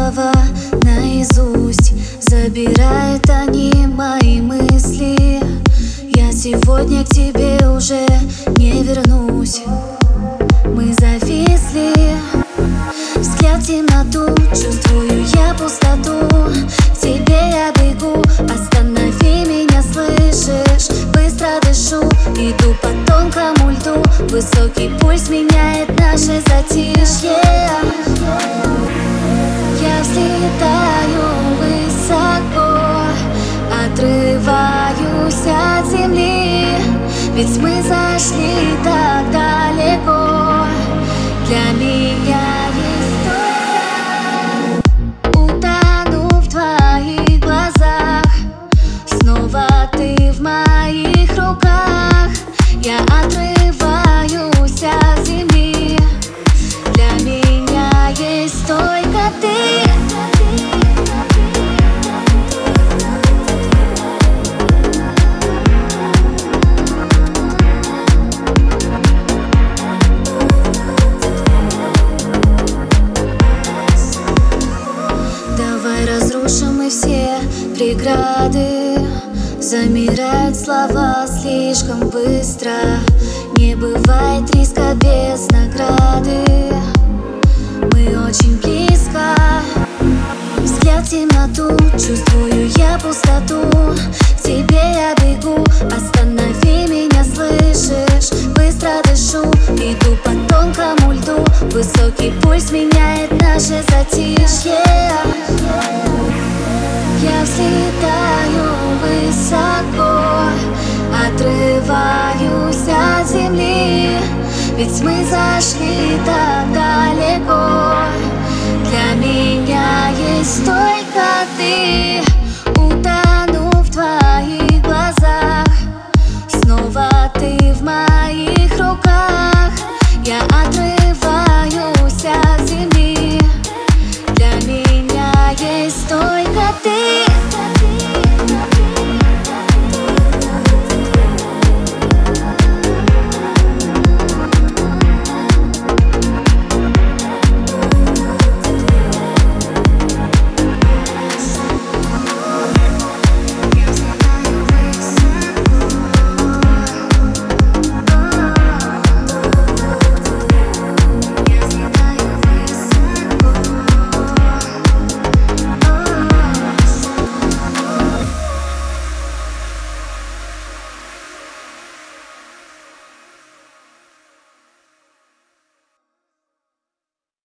слова наизусть, забирают они мои мысли. Я сегодня к тебе уже не вернусь. Мы зависли, взгляд в темноту, чувствую я пустоту. К тебе я бегу, останови меня, слышишь? Быстро дышу, иду по тонкому льду. Высокий пульс меняет наше затишье. Я взлетаю высоко, отрываюсь от земли, ведь мы зашли так далеко. Для меня есть только утону в твоих глазах. Снова ты в моих руках. Я отрываюсь от земли. Для меня есть только ты. Разрушим мы все преграды. Замирают слова слишком быстро. Не бывает риска без награды. Мы очень близко. Взгляд в темноту, чувствую я пустоту. К тебе я бегу, останови меня, слышишь? Быстро дышу, иду по тонкому льду. Высокий пульс меняет наше затишье. Я взлетаю высоко, отрываюсь от земли, ведь мы зашли так далеко. Для меня есть только